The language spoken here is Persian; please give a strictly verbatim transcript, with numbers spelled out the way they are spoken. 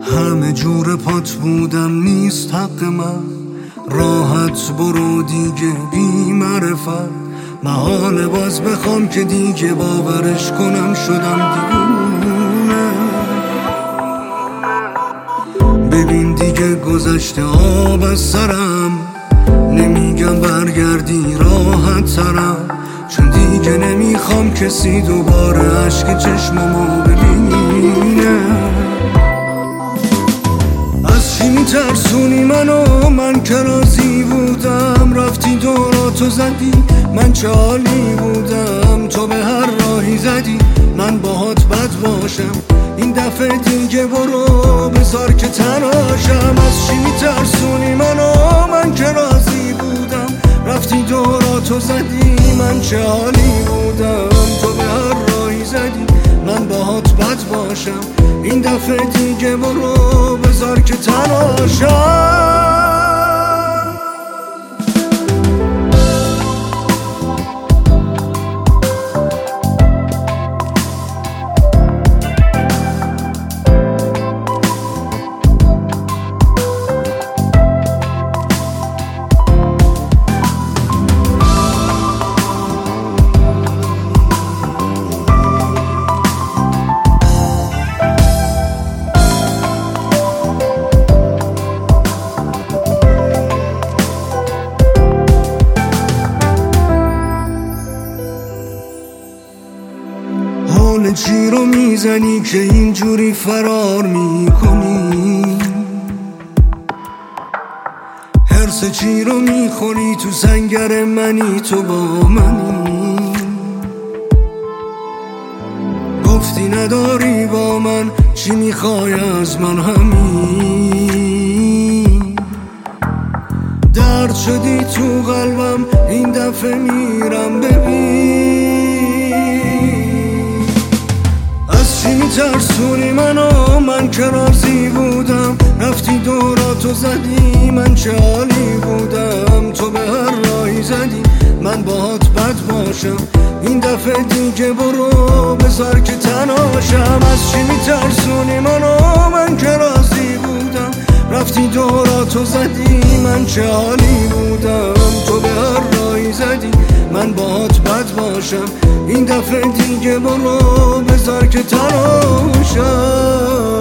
همه جور پات بودم نیست حق من، راحت برو دیگه بی معرفت. محاله باز بخوام که دیگه باورش کنم شدم دیوونه. ببین دیگه گذشته آب از سرم، نمیگم برگردی راحت ترم، چون دیگه نمیخوام کسی دوباره عشق چشممو ببینه. از چی میترسونی منو؟ من که راضی بودم، رفتی دوراتو زدی، من چه حالی بودم. تو به هر راهی زدی من باهات بد باشم، این دفعه دیگه برو بذار که تناشم. از چی میترسونی منو؟ من که راضی بودم، رفتی دوراتو زدی، من چه حالی بودم. تو به هر راهی زدی من باهات بد باشم، این دفعه دیگه برو بذار که تناشم. حال چی رو میزنی که اینجوری فرار میکنی؟ هرس چی رو میخوری تو سنگر منی؟ تو با منی؟ گفتی نداری با من، چی میخوای از من؟ همین درد شدی تو قلبم، این دفعه میرم ببین. چی میترسونی منو؟ من که راضی بودم، رفتی دوراتو زدی، من چه حالی بودم. تو به هر راهی زدی من باهات بد باشم، این دفعه دیگه برو بذار که تناشم. از چی میترسونی منو؟ من که راضی بودم، رفتی دوراتو زدی، من چه حالی بودم. تو به هر راهی زدی من باهات بد باشم، این دفعه دیگه برو بذار که تناشم.